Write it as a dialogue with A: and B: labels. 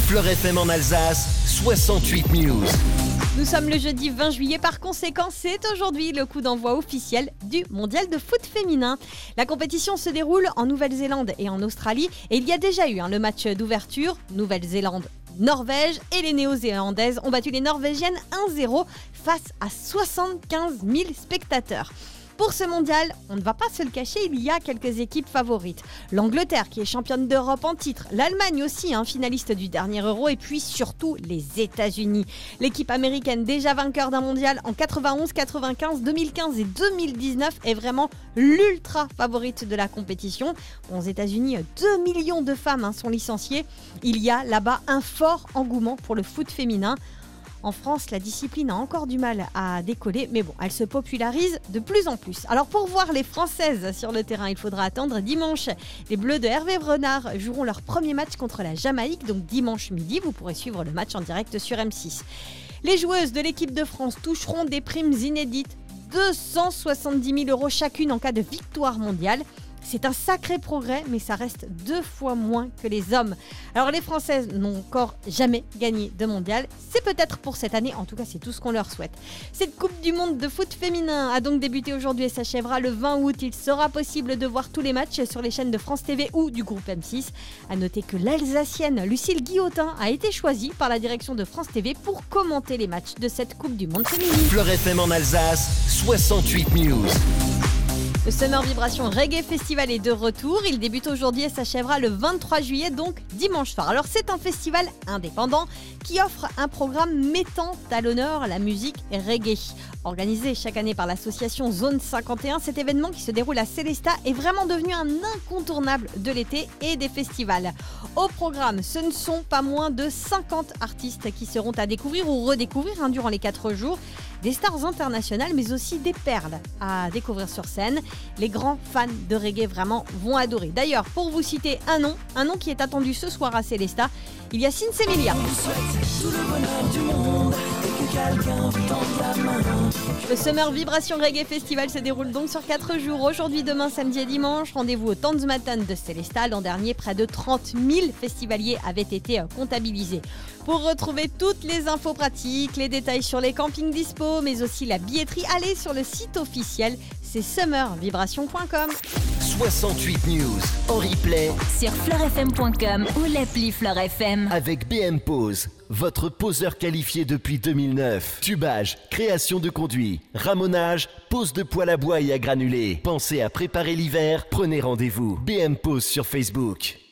A: Fleur FM en Alsace, 68 News.
B: Nous sommes le jeudi 20 juillet, par conséquent, c'est aujourd'hui le coup d'envoi officiel du mondial de foot féminin. La compétition se déroule en Nouvelle-Zélande et en Australie et il y a déjà eu le match d'ouverture, Nouvelle-Zélande-Norvège, et les Néo-Zélandaises ont battu les Norvégiennes 1-0 face à 75 000 spectateurs. Pour ce mondial, on ne va pas se le cacher, il y a quelques équipes favorites. L'Angleterre qui est championne d'Europe en titre, l'Allemagne aussi, finaliste du dernier Euro, et puis surtout les États-Unis. L'équipe américaine déjà vainqueur d'un mondial en 91, 95, 2015 et 2019 est vraiment l'ultra favorite de la compétition. Aux États-Unis, 2 millions de femmes sont licenciées. Il y a là-bas un fort engouement pour le foot féminin. En France, la discipline a encore du mal à décoller, mais bon, elle se popularise de plus en plus. Alors pour voir les Françaises sur le terrain, il faudra attendre dimanche. Les Bleus de Hervé Renard joueront leur premier match contre la Jamaïque, donc dimanche midi. Vous pourrez suivre le match en direct sur M6. Les joueuses de l'équipe de France toucheront des primes inédites, 270 000 € chacune en cas de victoire mondiale. C'est un sacré progrès, mais ça reste 2 fois moins que les hommes. Alors les Françaises n'ont encore jamais gagné de mondial. C'est peut-être pour cette année, en tout cas c'est tout ce qu'on leur souhaite. Cette Coupe du Monde de foot féminin a donc débuté aujourd'hui et s'achèvera le 20 août. Il sera possible de voir tous les matchs sur les chaînes de France TV ou du groupe M6. A noter que l'Alsacienne Lucille Guillotin a été choisie par la direction de France TV pour commenter les matchs de cette Coupe du Monde féminine.
A: Fleur FM en Alsace, 68 News.
B: Le Summer Vibration Reggae Festival est de retour. Il débute aujourd'hui et s'achèvera le 23 juillet, donc dimanche soir. Alors c'est un festival indépendant qui offre un programme mettant à l'honneur la musique reggae. Organisé chaque année par l'association Zone 51, cet événement qui se déroule à Célestat est vraiment devenu un incontournable de l'été et des festivals. Au programme, ce ne sont pas moins de 50 artistes qui seront à découvrir ou redécouvrir durant les 4 jours. Des stars internationales, mais aussi des perles à découvrir sur scène. Les grands fans de reggae vraiment vont adorer. D'ailleurs, pour vous citer un nom qui est attendu ce soir à Célestat, il y a Sinsemilia. Le Summer Vibration Reggae Festival se déroule donc sur 4 jours, aujourd'hui, demain, samedi et dimanche. Rendez-vous au Tanzmatan de Célestat. L'an dernier, près de 30 000 festivaliers avaient été comptabilisés. Pour retrouver toutes les infos pratiques, les détails sur les campings dispo, mais aussi la billetterie, allez sur le site officiel, c'est summervibration.com.
A: 68 News en replay
C: sur fleurfm.com ou l'appli Fleur FM.
A: avec BM Pose, votre poseur qualifié depuis 2009. Tubage, création de conduits, ramonage, pose de poêle à bois et à granulés. Pensez à préparer l'hiver, prenez rendez-vous. BM Pose sur Facebook.